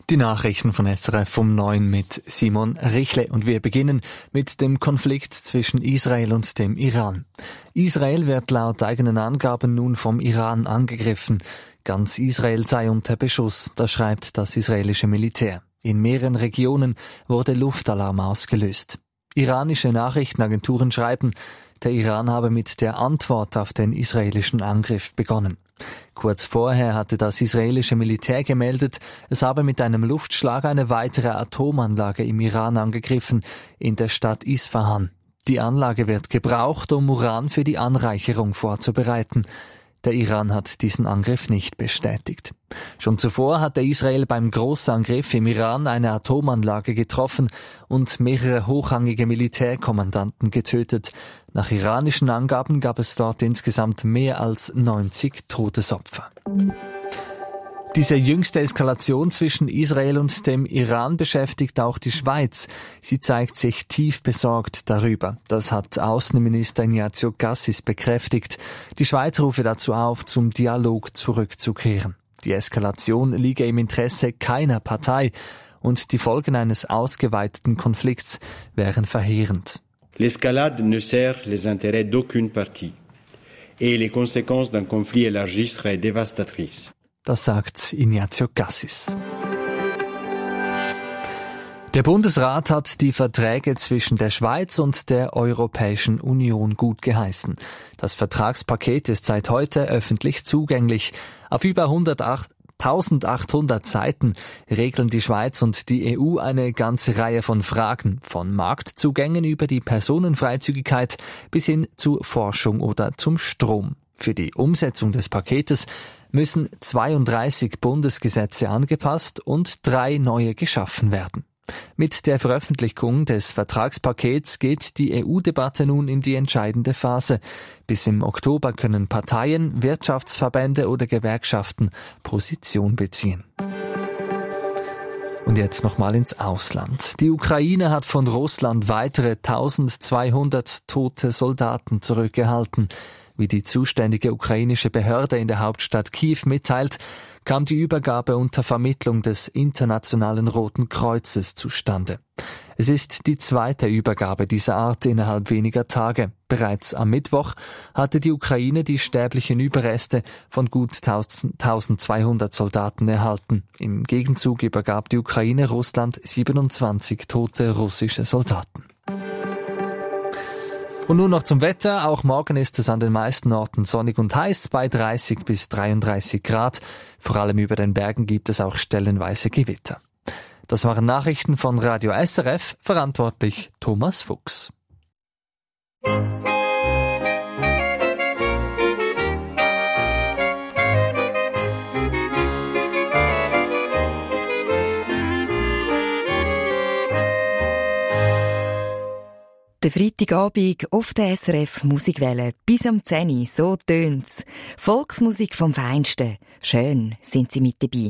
Die Nachrichten von SRF um 9 mit Simon Richle und wir beginnen mit dem Konflikt zwischen Israel und dem Iran. Israel wird laut eigenen Angaben nun vom Iran angegriffen. Ganz Israel sei unter Beschuss, das schreibt das israelische Militär. In mehreren Regionen wurde Luftalarm ausgelöst. Iranische Nachrichtenagenturen schreiben, der Iran habe mit der Antwort auf den israelischen Angriff begonnen. Kurz vorher hatte das israelische Militär gemeldet, es habe mit einem Luftschlag eine weitere Atomanlage im Iran angegriffen, in der Stadt Isfahan. Die Anlage wird gebraucht, um Uran für die Anreicherung vorzubereiten. Der Iran hat diesen Angriff nicht bestätigt. Schon zuvor hatte Israel beim Großangriff im Iran eine Atomanlage getroffen und mehrere hochrangige Militärkommandanten getötet. Nach iranischen Angaben gab es dort insgesamt mehr als 90 Todesopfer. Diese jüngste Eskalation zwischen Israel und dem Iran beschäftigt auch die Schweiz. Sie zeigt sich tief besorgt darüber. Das hat Außenminister Ignazio Cassis bekräftigt. Die Schweiz rufe dazu auf, zum Dialog zurückzukehren. Die Eskalation liege im Interesse keiner Partei und die Folgen eines ausgeweiteten Konflikts wären verheerend. L'escalade ne sert les intérêts d'aucune partie et les conséquences d'un conflit élargi seraient dévastatrices. Das sagt Ignazio Cassis. Der Bundesrat hat die Verträge zwischen der Schweiz und der Europäischen Union gut geheißen. Das Vertragspaket ist seit heute öffentlich zugänglich. Auf über 1800 Seiten regeln die Schweiz und die EU eine ganze Reihe von Fragen, von Marktzugängen über die Personenfreizügigkeit bis hin zu Forschung oder zum Strom. Für die Umsetzung des Paketes müssen 32 Bundesgesetze angepasst und 3 neue geschaffen werden. Mit der Veröffentlichung des Vertragspakets geht die EU-Debatte nun in die entscheidende Phase. Bis im Oktober können Parteien, Wirtschaftsverbände oder Gewerkschaften Position beziehen. Und jetzt nochmal ins Ausland. Die Ukraine hat von Russland weitere 1200 tote Soldaten zurückgehalten. Wie die zuständige ukrainische Behörde in der Hauptstadt Kiew mitteilt, kam die Übergabe unter Vermittlung des Internationalen Roten Kreuzes zustande. Es ist die zweite Übergabe dieser Art innerhalb weniger Tage. Bereits am Mittwoch hatte die Ukraine die sterblichen Überreste von gut 1200 Soldaten erhalten. Im Gegenzug übergab die Ukraine Russland 27 tote russische Soldaten. Und nun noch zum Wetter. Auch morgen ist es an den meisten Orten sonnig und heiß bei 30 bis 33 Grad. Vor allem über den Bergen gibt es auch stellenweise Gewitter. Das waren Nachrichten von Radio SRF, verantwortlich Thomas Fuchs. Der Freitagabend auf der SRF Musikwelle. Bis am 10 Uhr, so tönt's. Volksmusik vom Feinsten. Schön sind Sie mit dabei.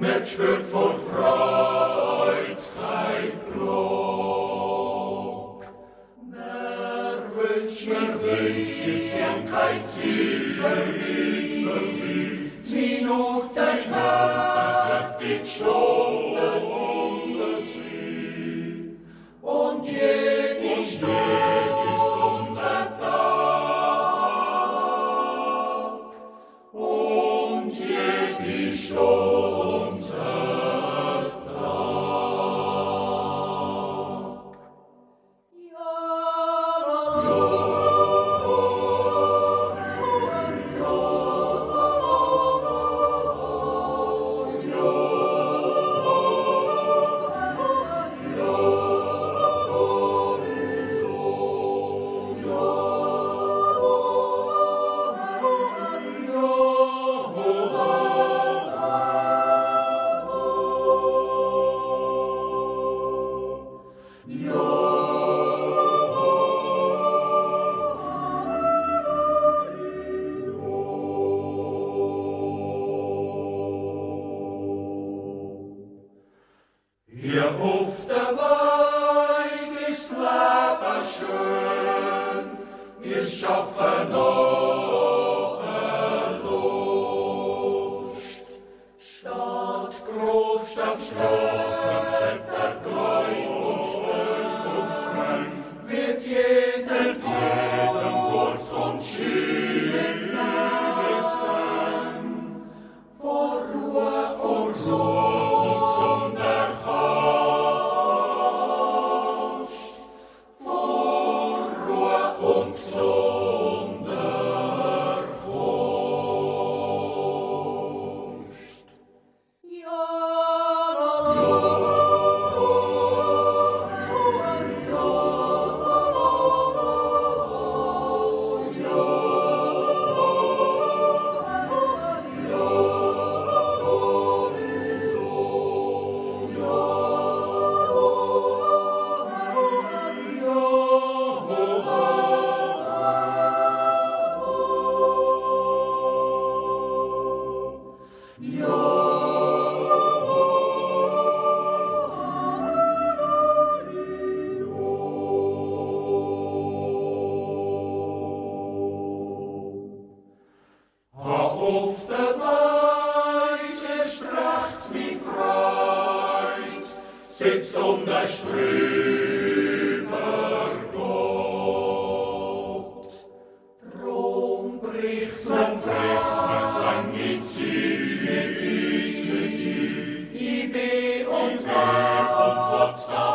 mir spürt vor Freud kein Glück. Mir wünsch ich gern kein Ziel für mich, die Minute sagt die Stunde sie, und jede Stunde Tag, und jede Stunde Hier auf der Weid ist Leben schön, wir schaffen noch eine Lust. Stadt groß, Stadt Schritt der Gleif und Spreng, wird jeder Wort und Schild sein. Vor Ruhe, vor Sorg und Sonderhast, vor Ruhe und Sonderhast. Auf der Weide stracht mich Freud, sitzt der Strömer Gott. Drum bricht man lang die Zeit mit ich bin und Gott da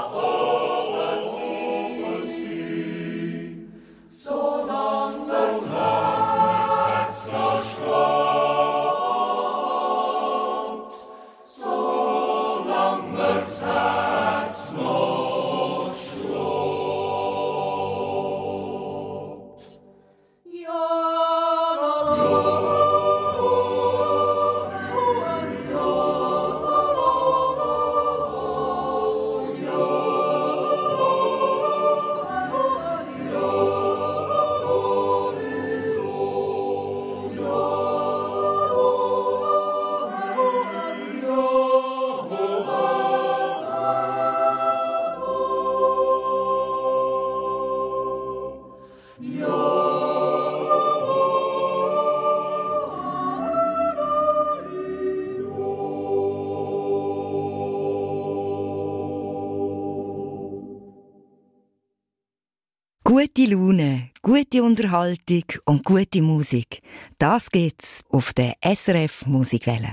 oben sie, solang das Herz noch schlägt, solang das Herz noch schlägt. Gute Laune, gute Unterhaltung und gute Musik. Das gibt's auf der SRF Musikwelle.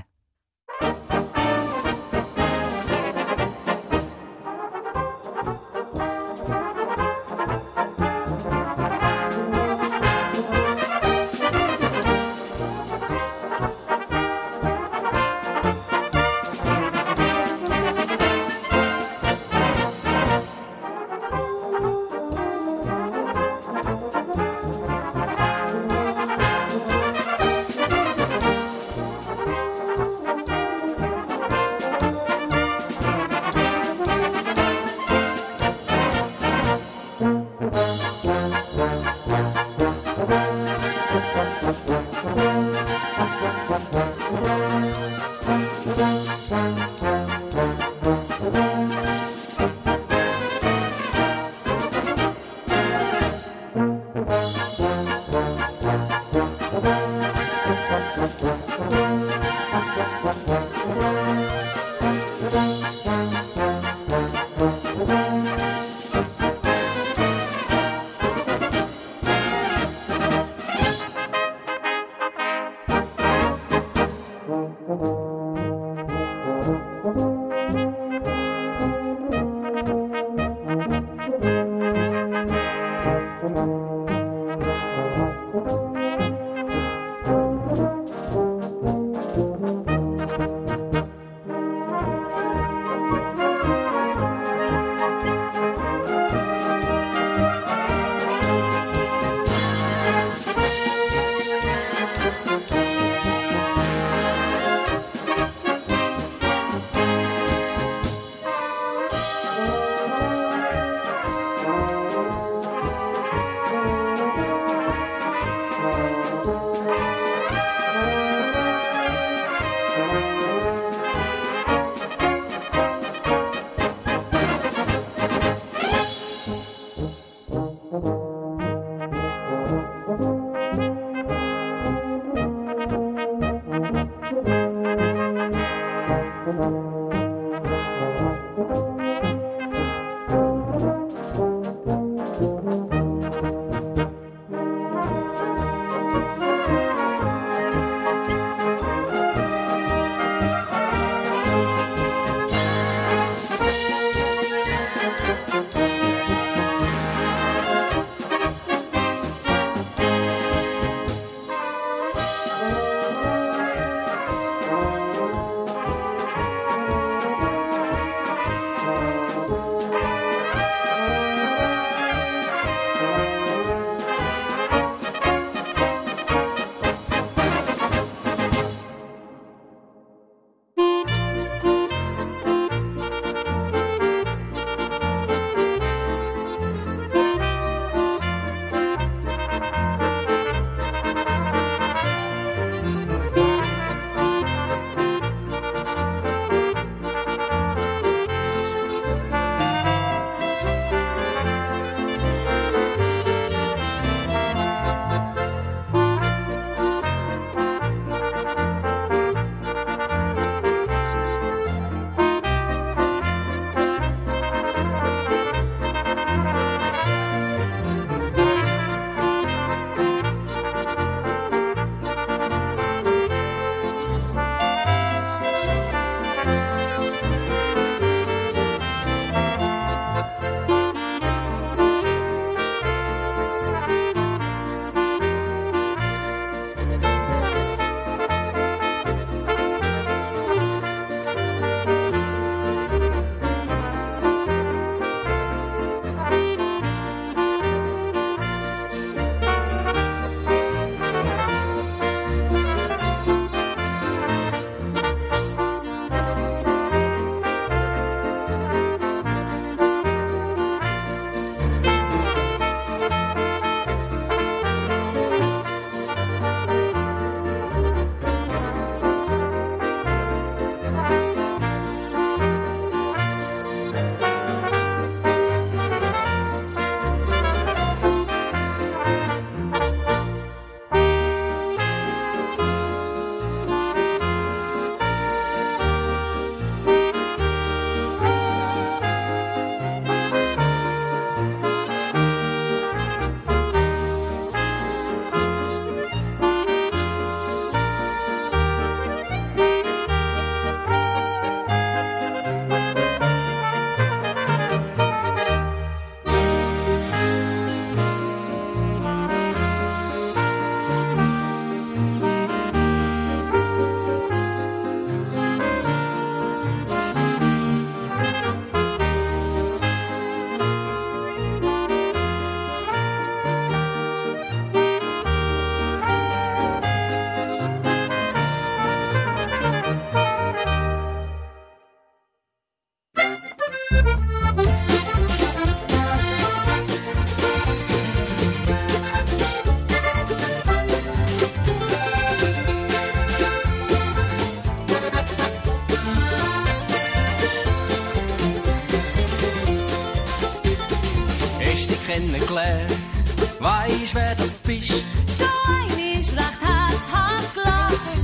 kennengelernt. Weisst, wer das bist? Schon einmal recht herzhaft gelacht.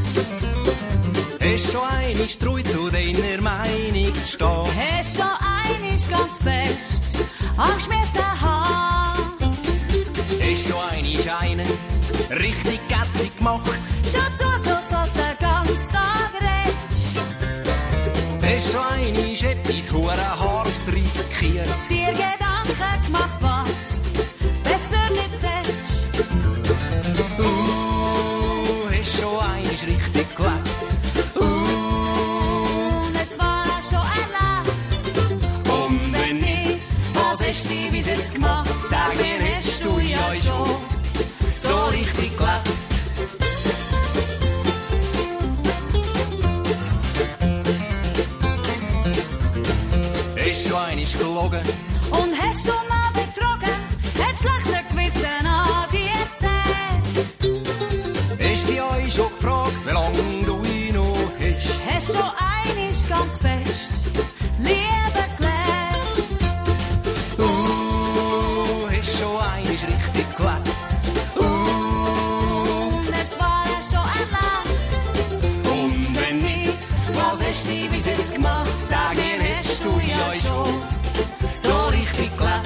Hast schon einmal treu zu deiner Meinung zu stehen? Hast schon einmal ganz fest angeschmissen haben. Hast schon einmal einen richtig gätzig gemacht? Schon zugelassen, dass der ganze Tag redet. schockiert. Dir Gedanken gemacht, was besser nicht sagst. Hast schon einmal richtig gelebt. Und es war schon erlebt. Und wenn nicht, Was hast du bis jetzt gemacht? sag mir, hast du ja schon so richtig gelebt. Hast schon einmal gelogen. Und hast schon mal betrogen? Hat schlechter Gewissen an dir zählt? Hast dich euch schon gefragt, wie lange du ihn noch hast? Hast schon einiges ganz fest Liebe gelebt? Hast schon einmal richtig gelebt. Und es war schon erlebt. Und wenn nicht, Was hast du bis jetzt gemacht? sag mir, hast du ja schon so richtig gelebt.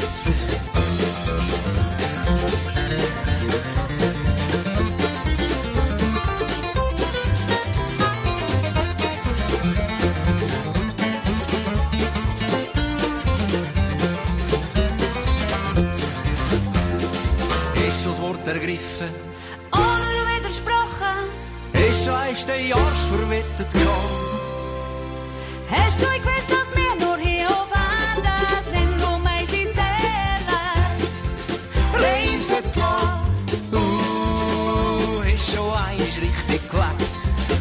Hast schon das Wort ergriffen? Oder widersprochen? Hast schon einst den Arsch verwettet gehabt? Hast du gewusst, dass wir nur hier auf Erden sind, um unsere Seele reifen zu lassen? Hast schon einmal richtig gelebt.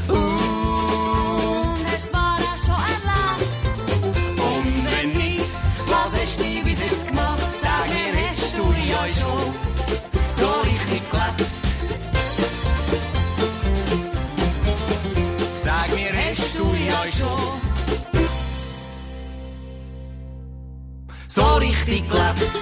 Und es war auch schon erlebt. Und wenn nicht, Was hast du bis jetzt gemacht? sag mir, hast du ja schon so richtig gelebt. Sag mir, hast du ja schon so richtig gelebt.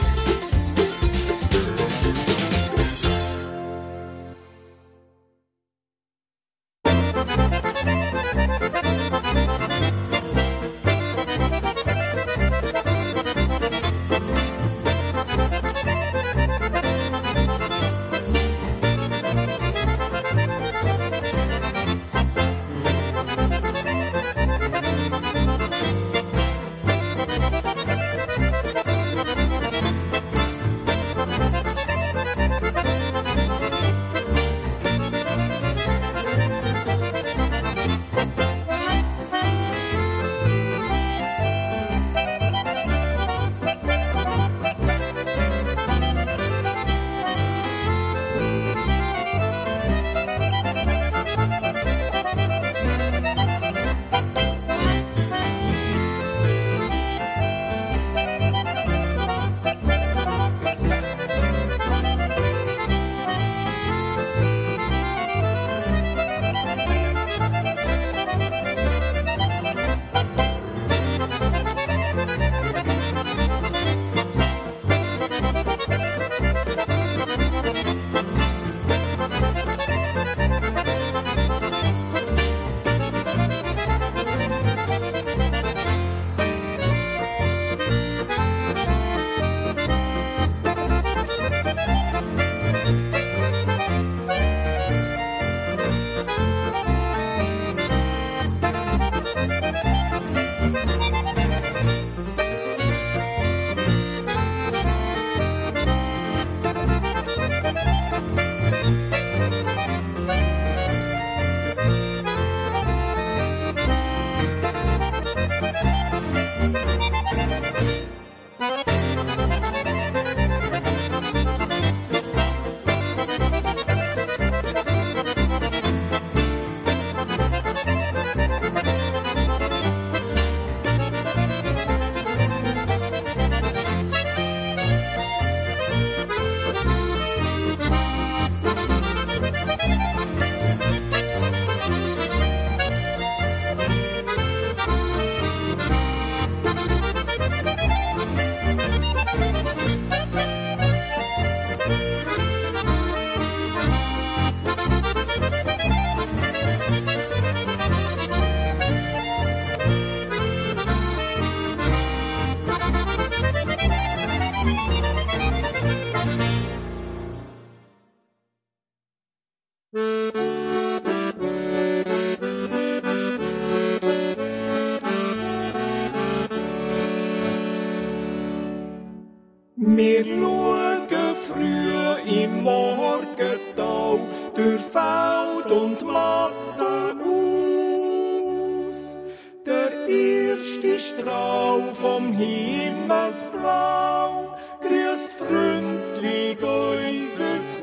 erste Strahl vom Himmelsblau grüßt freundlich unseres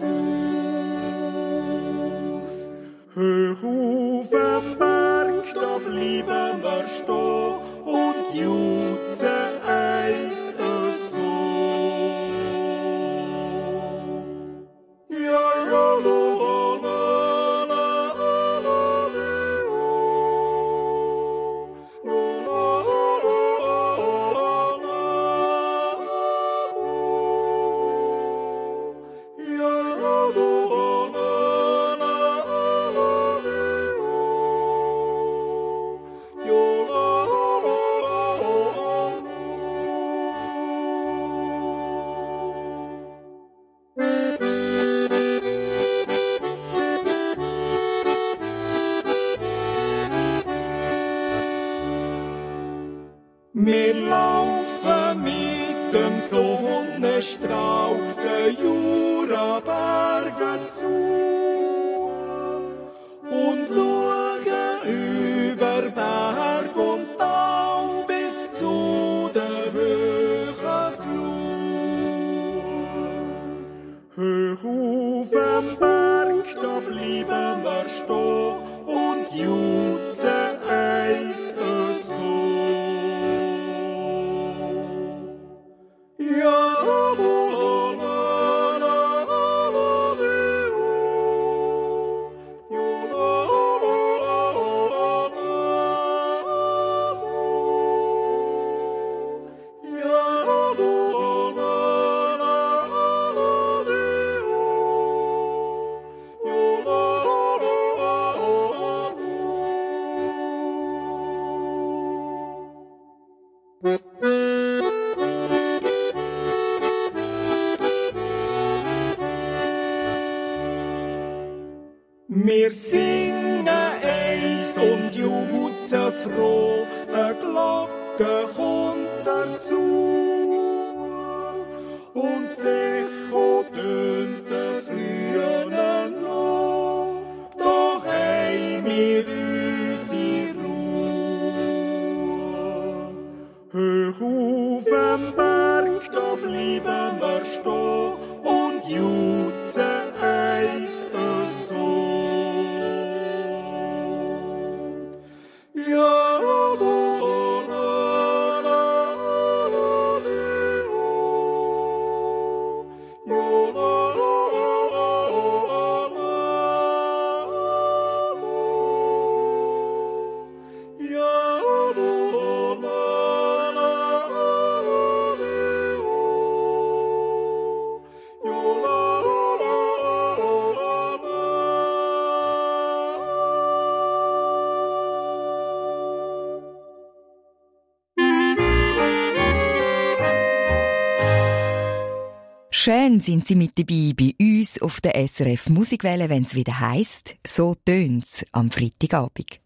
Haus. Hoch auf dem Berg, da bleiben wir stehen und jutzen eins so. Ja, ja, wir laufen mit dem Sonnenstrahl den Jurabergen zu und schauen über Berg und Tal bis zu der hohen Flur. Hoch auf dem Berg, da bleiben wir stehen und jutzen eins so. Wir singen eins und jutzen froh, eine Glocke kommt dazu. Und das Echo tönt den frühen noch, doch haben wir unsere Ruhe. Hoch auf dem Berg, da bleiben wir stehen und jutzen eins so. Schön sind Sie mit dabei bei uns auf der SRF Musikwelle, wenn es wieder heisst, so tönt's am Freitagabend.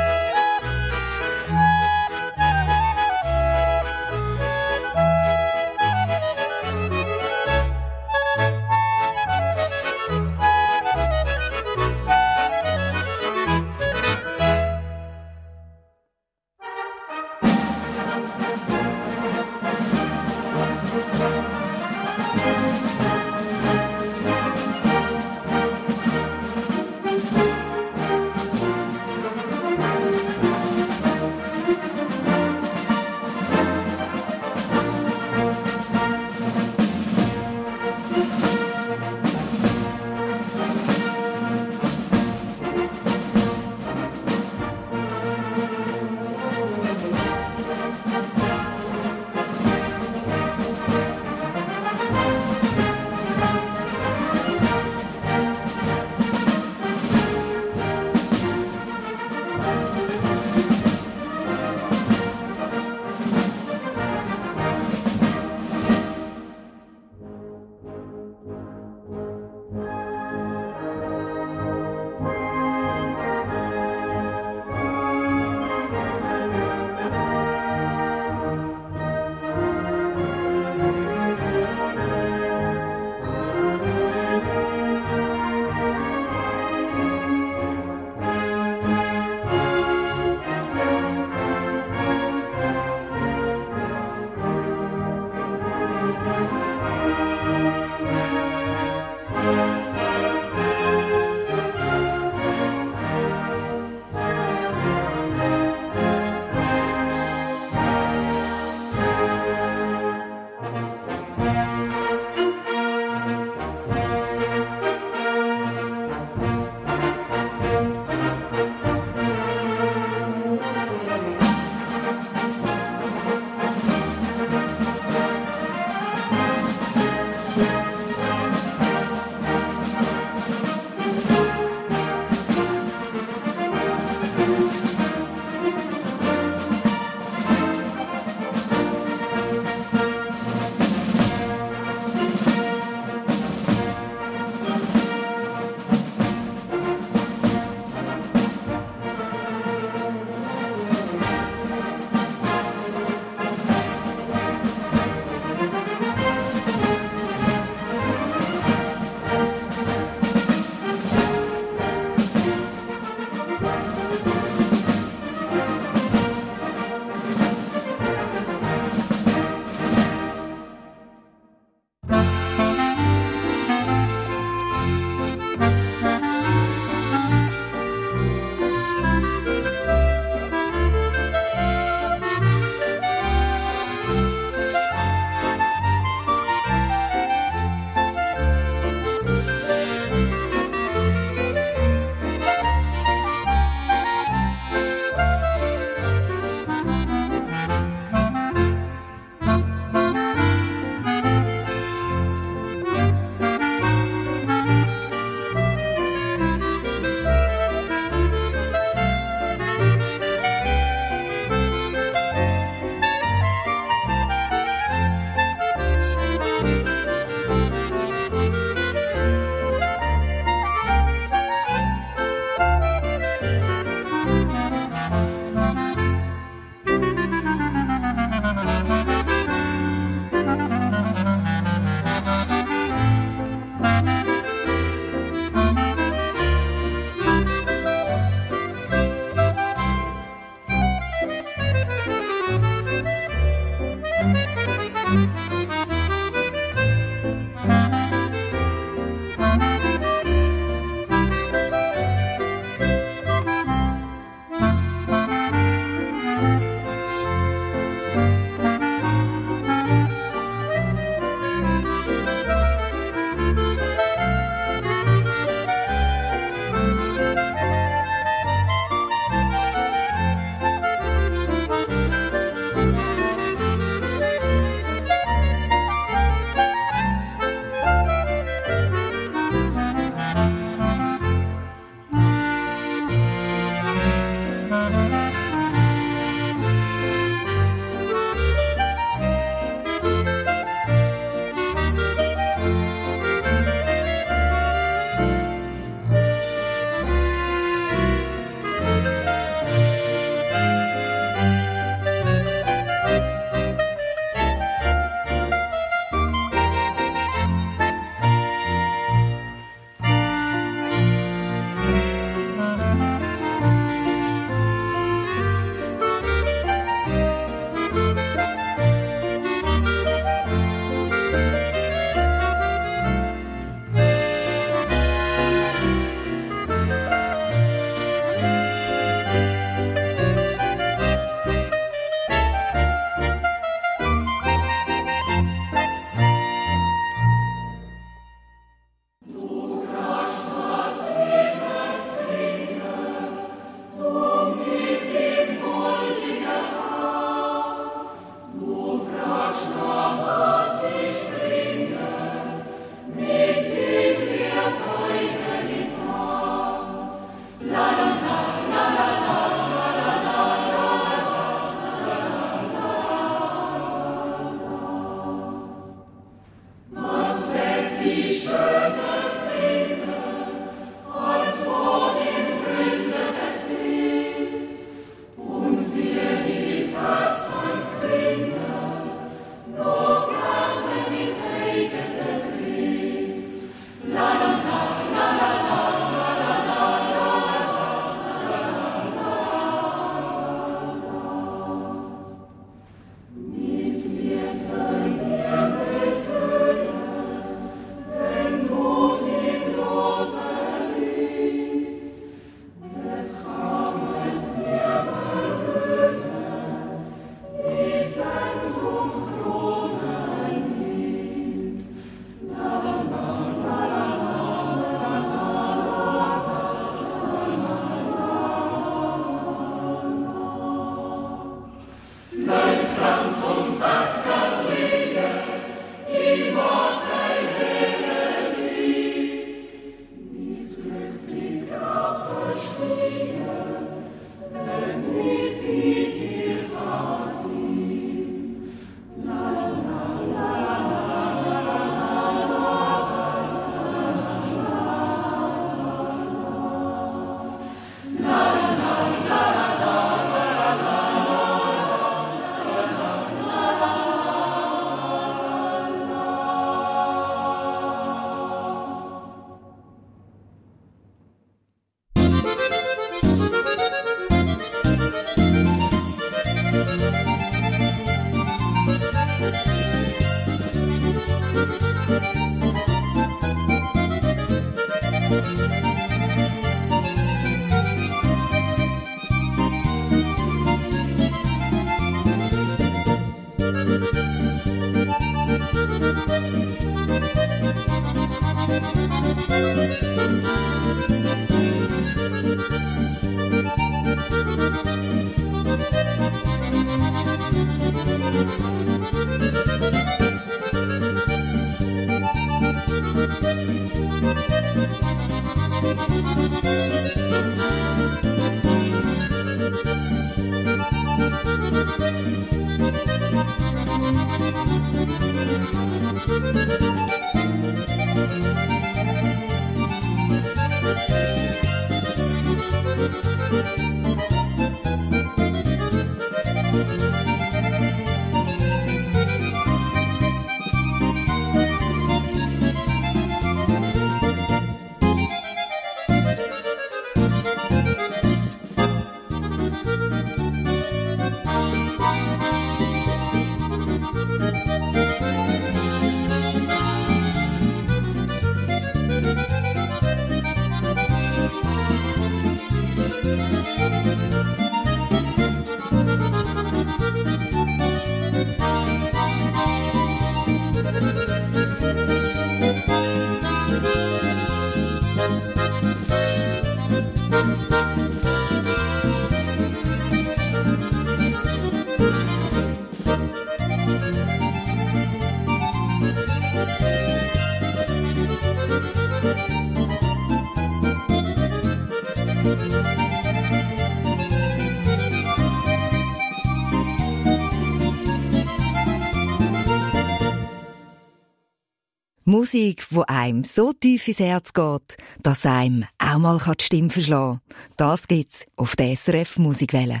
Musik, wo einem so tief ins Herz geht, dass einem auch mal die Stimme verschlagen kann. Das gibt's auf der SRF Musikwelle.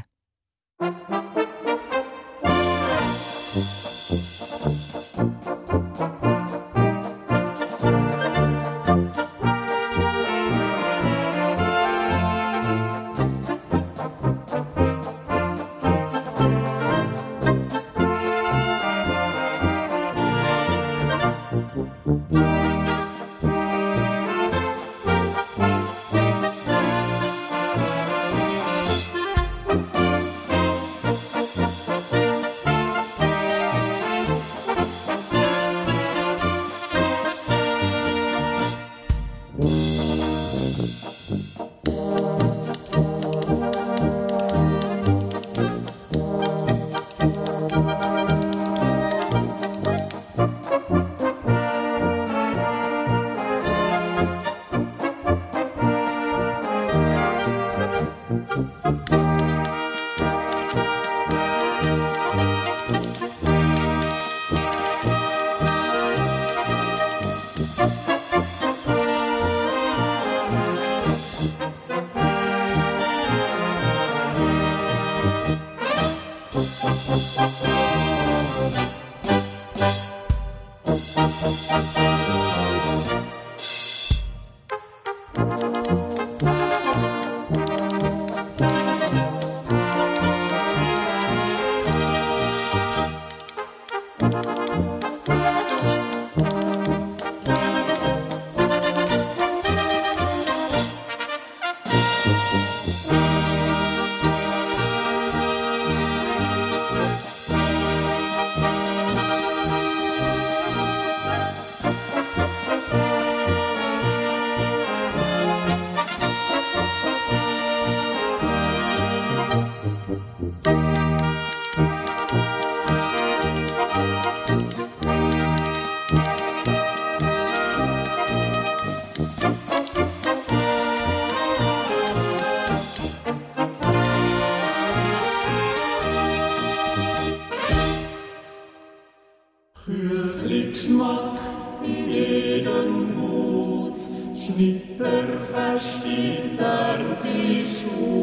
Geschmack in jedem Haus, Schnitter versteht der Tisch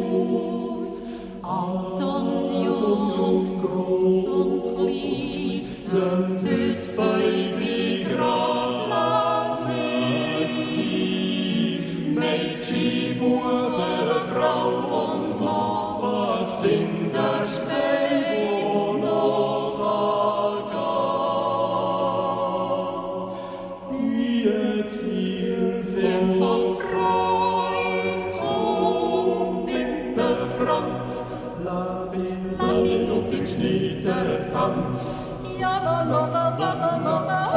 aus. Alt und jung, groß und klein, töt 5 Grad lass es sein. Mädchen, Buben, Frau und Mann, was sind der Späh, wo noch sind voll Freude zum Winterfranz. Labin auf im Schnittertanz. Ja, la, la, la, la, la, la, la,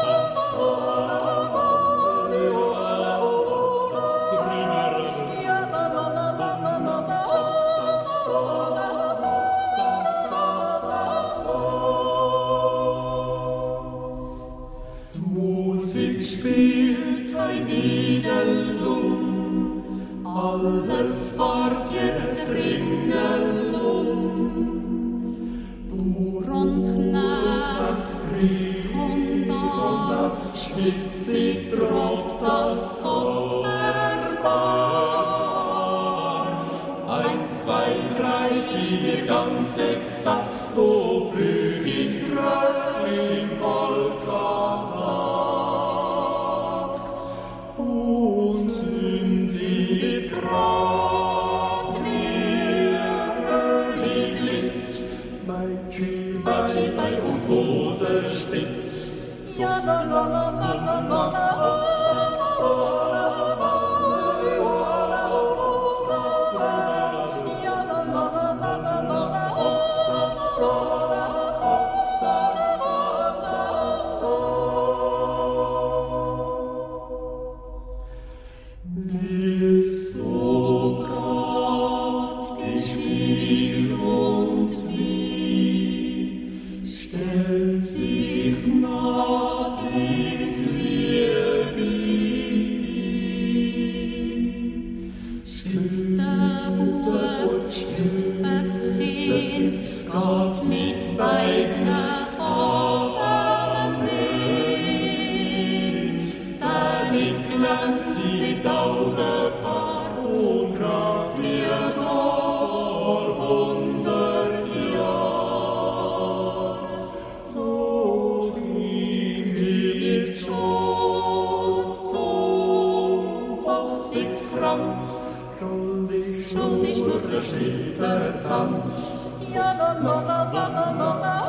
spielt ein Niedelung, alles fahrt jetzt ringelum. Bauer und Knecht, Krieg und da, schwitzig droht das Gott erbar. 1, 2, 3, 4, ganz exakt, so flügig grad im Balkan. Bein und Hose spitz. Ja, la, la, la, la, la, la, la, Gott mit beiden Armen will. Tanz. Ja, la la la la la la la.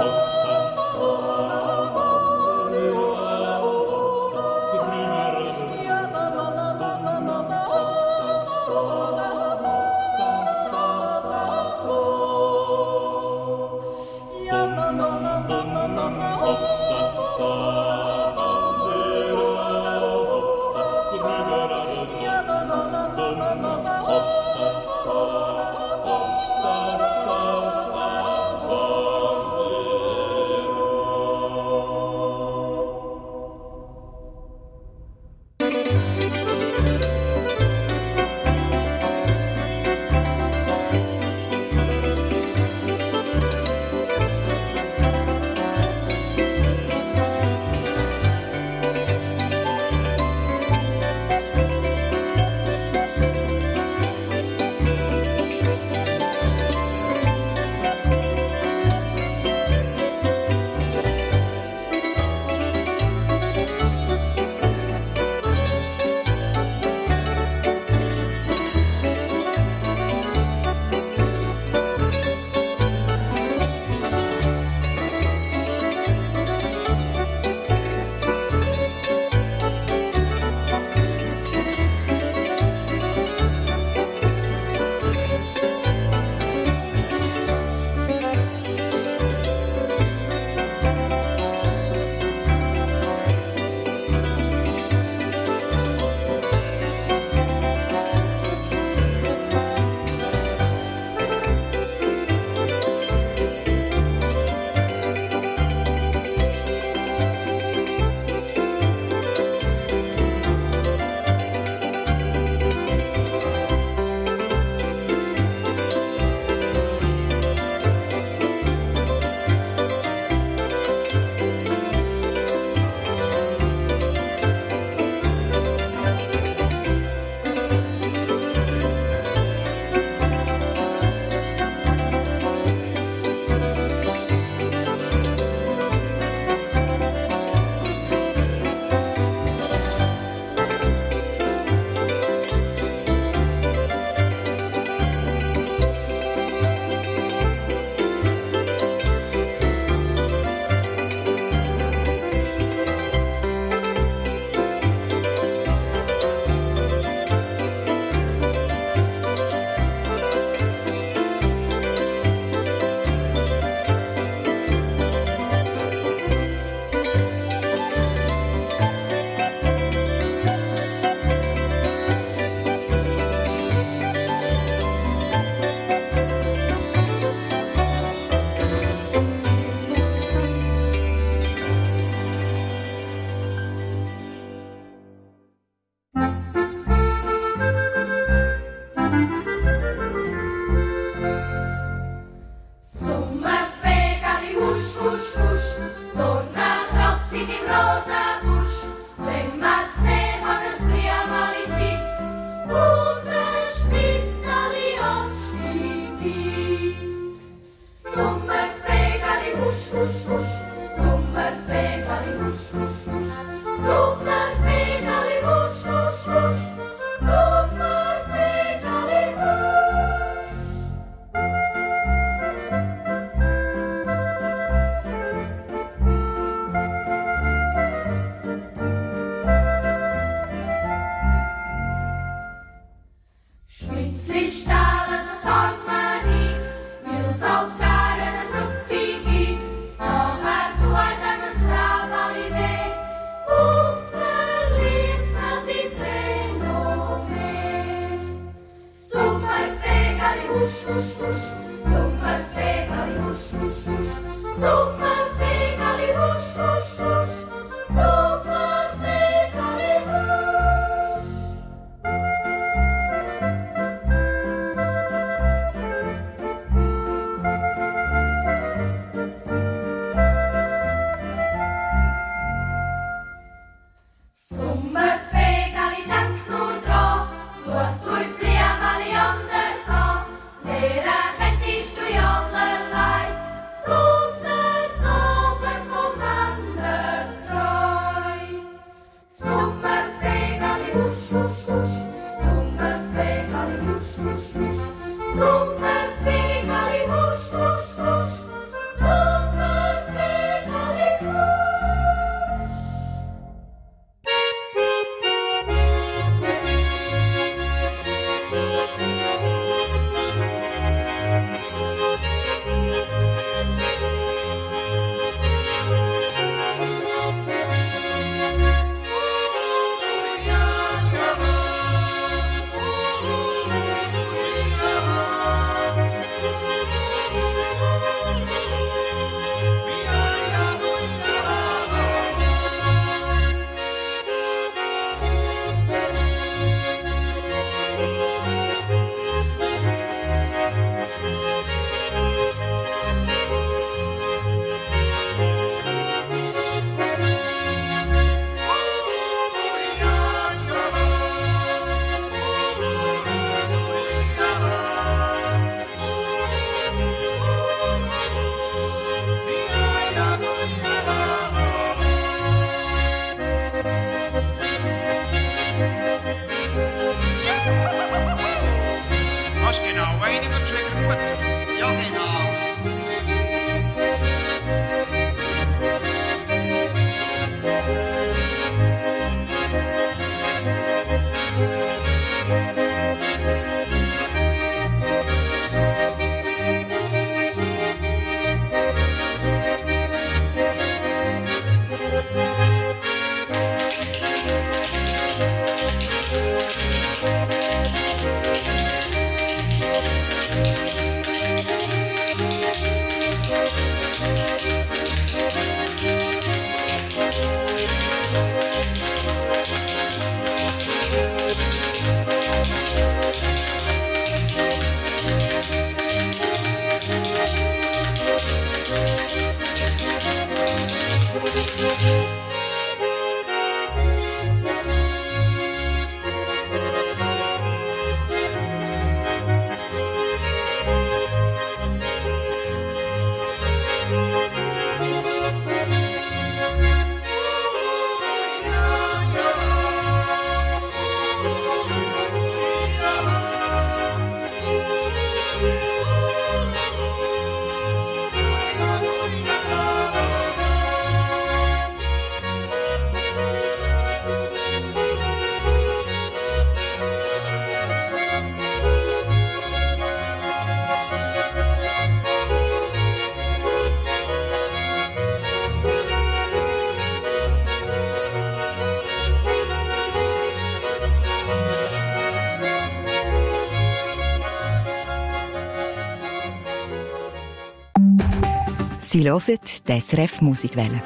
Sie hören die SRF Musikwelle.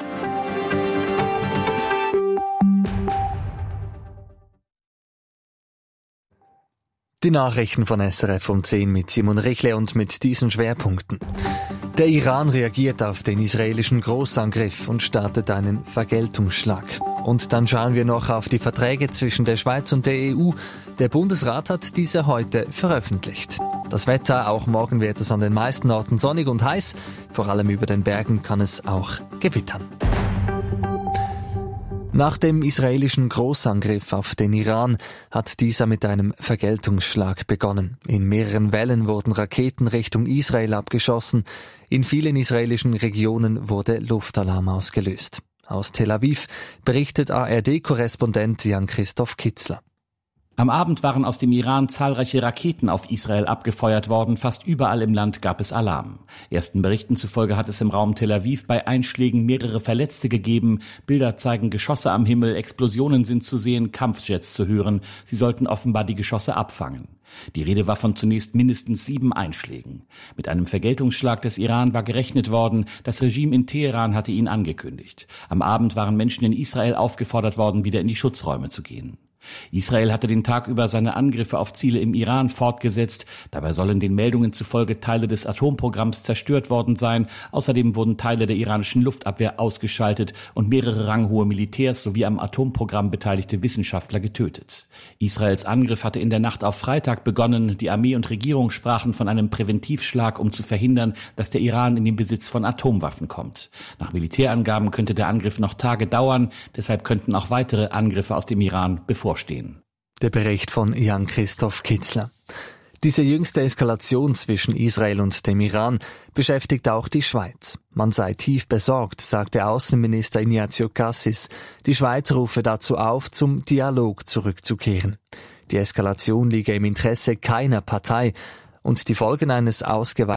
Die Nachrichten von SRF um 10 mit Simon Richle und mit diesen Schwerpunkten. Der Iran reagiert auf den israelischen Großangriff und startet einen Vergeltungsschlag. Und dann schauen wir noch auf die Verträge zwischen der Schweiz und der EU. Der Bundesrat hat diese heute veröffentlicht. Das Wetter, auch morgen wird es an den meisten Orten sonnig und heiß. Vor allem über den Bergen kann es auch gewittern. Nach dem israelischen Großangriff auf den Iran hat dieser mit einem Vergeltungsschlag begonnen. In mehreren Wellen wurden Raketen Richtung Israel abgeschossen. In vielen israelischen Regionen wurde Luftalarm ausgelöst. Aus Tel Aviv berichtet ARD-Korrespondent Jan-Christoph Kitzler. Am Abend waren aus dem Iran zahlreiche Raketen auf Israel abgefeuert worden. Fast überall im Land gab es Alarm. Ersten Berichten zufolge hat es im Raum Tel Aviv bei Einschlägen mehrere Verletzte gegeben. Bilder zeigen Geschosse am Himmel, Explosionen sind zu sehen, Kampfjets zu hören. Sie sollten offenbar die Geschosse abfangen. Die Rede war von zunächst mindestens 7 Einschlägen. Mit einem Vergeltungsschlag des Iran war gerechnet worden. Das Regime in Teheran hatte ihn angekündigt. Am Abend waren Menschen in Israel aufgefordert worden, wieder in die Schutzräume zu gehen. Israel hatte den Tag über seine Angriffe auf Ziele im Iran fortgesetzt. Dabei sollen den Meldungen zufolge Teile des Atomprogramms zerstört worden sein. Außerdem wurden Teile der iranischen Luftabwehr ausgeschaltet und mehrere ranghohe Militärs sowie am Atomprogramm beteiligte Wissenschaftler getötet. Israels Angriff hatte in der Nacht auf Freitag begonnen. Die Armee und Regierung sprachen von einem Präventivschlag, um zu verhindern, dass der Iran in den Besitz von Atomwaffen kommt. Nach Militärangaben könnte der Angriff noch Tage dauern. Deshalb könnten auch weitere Angriffe aus dem Iran bevorstehen. Der Bericht von Jan-Christoph Kitzler. Diese jüngste Eskalation zwischen Israel und dem Iran beschäftigt auch die Schweiz. Man sei tief besorgt, sagte Außenminister Ignazio Cassis. Die Schweiz rufe dazu auf, zum Dialog zurückzukehren. Die Eskalation liege im Interesse keiner Partei und die Folgen eines ausgeweiteten